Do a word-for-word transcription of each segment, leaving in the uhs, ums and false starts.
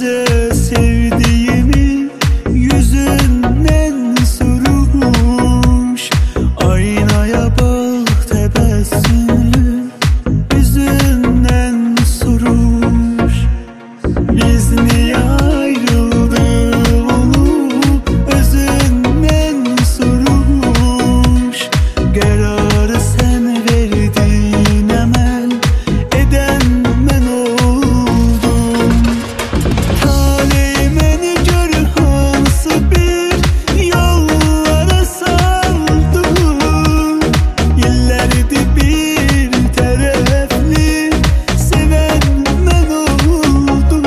gece sevdiğimi yüzünden sormuş. Aynaya bak tebessümlü yüzünden sormuş. Biz niye ayrıldık onu özünden sormuş. Kararı sen verdin emel eden ben oldum. Talihim beni gör hansı bir yollara saldı. Yıllardır bir taraflı seven ben oldum.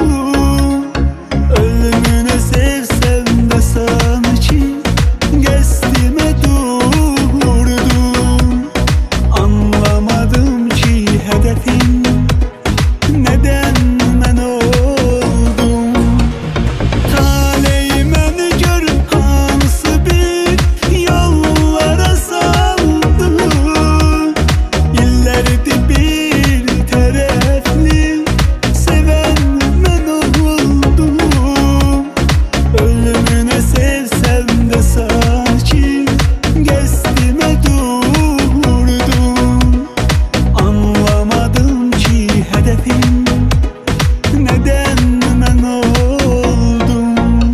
Ölümüne sevsem de sanki geçtiğime durdum. Anlamadım ki hedefim neden ben oldum. Talihim beni gör hansı bir yollara saldı. Yıllardır bir taraflı seven ben oldum. Ölümüne sevsem de sanki geçtiğime durdum. Anlamadım ki hedefim neden ben oldum.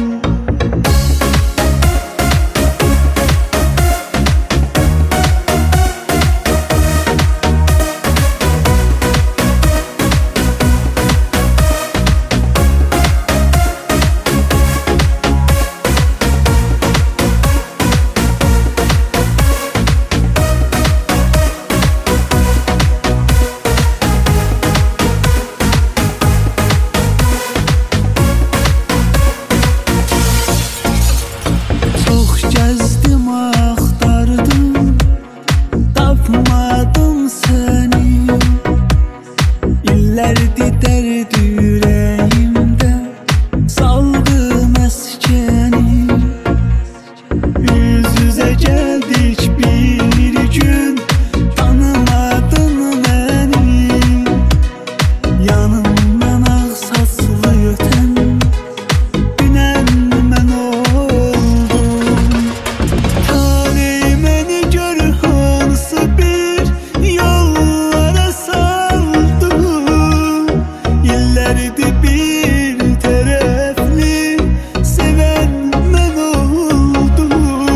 Çok gezdim axtardım, tapmadım seni. İllərdir dərd ürəyimdə saldı məskəni. Yüz yüzə gəldik bir gün, tanımadın məni. Yanımdan ağ saçlı ötən dünən mən oldum. Talihim beni gör hansı bir yollara saldı. Yıllardır bir taraflı seven ben oldum.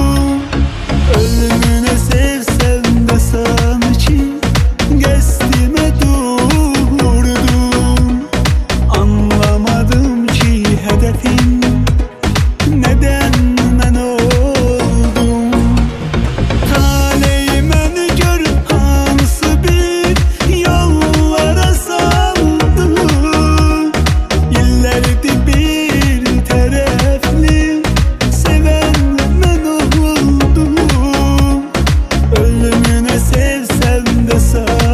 Ölümüne sevsem de sanki geçtiğime durdum. Anlamadım ki hedefim neden ben oldum. Talihim beni gör hansı bir yollara saldı. Yıllardır bir taraflı seven ben oldum. Ölümüne sevsem de sanki